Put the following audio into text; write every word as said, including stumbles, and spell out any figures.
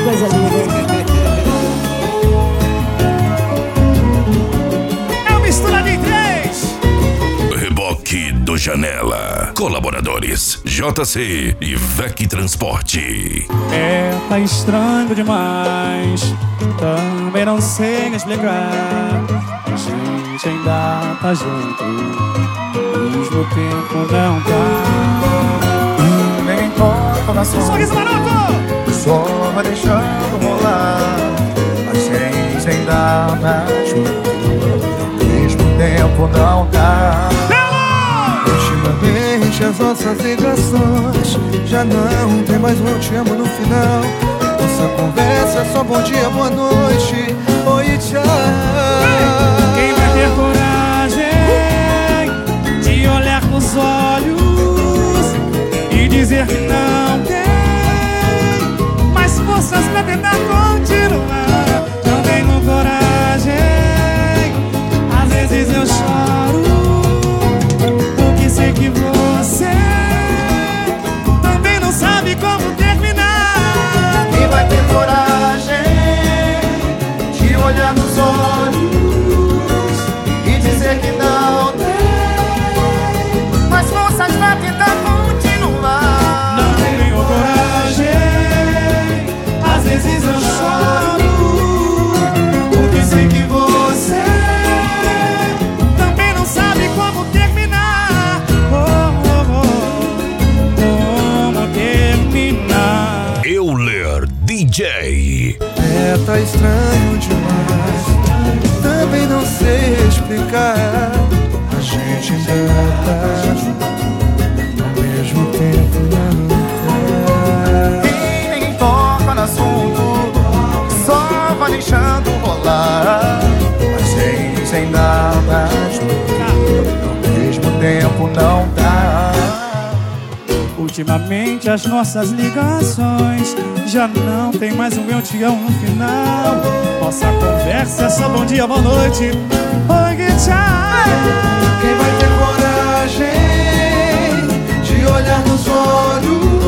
coisa linda. É uma mistura de três. Reboque do Janela. Colaboradores J C e Vec Transporte. É, tá estranho demais. Também não sei explicar. A gente ainda tá junto, ao mesmo tempo não tá. Nem importa na sua Sorriso maroto! só vai deixando rolar. A gente ainda tá junto, ao mesmo tempo não tá. Ultimamente as nossas ligações já não tem mais um eu te amo no final. Nossa conversa é só bom dia, boa noite, oi, tchau. Quem vai ter coragem de olhar nos olhos e dizer que não tem mais forças pra tentar continuar? Não tenho coragem, às vezes eu choro, porque sei que você também não sabe como terminar. Quem vai ter coragem de olhar nos olhos e dizer que não tem mais forças pra tentar continuar? Não tenho coragem, às vezes eu choro, porque sei que você também não sabe como terminar. Oh, oh, oh, como terminar. Euler D J. É, tá estranho demais, também não sei explicar. A gente ainda tá junto, ao mesmo tempo não tá. E nem toca no assunto, só vai deixando rolar. A gente ainda tá junto, ao mesmo tempo não tá. Ultimamente as nossas ligações já não tem mais um eu te amo no final. Nossa conversa é só bom dia, boa noite, oi, tchau. Quem vai ter coragem de olhar nos olhos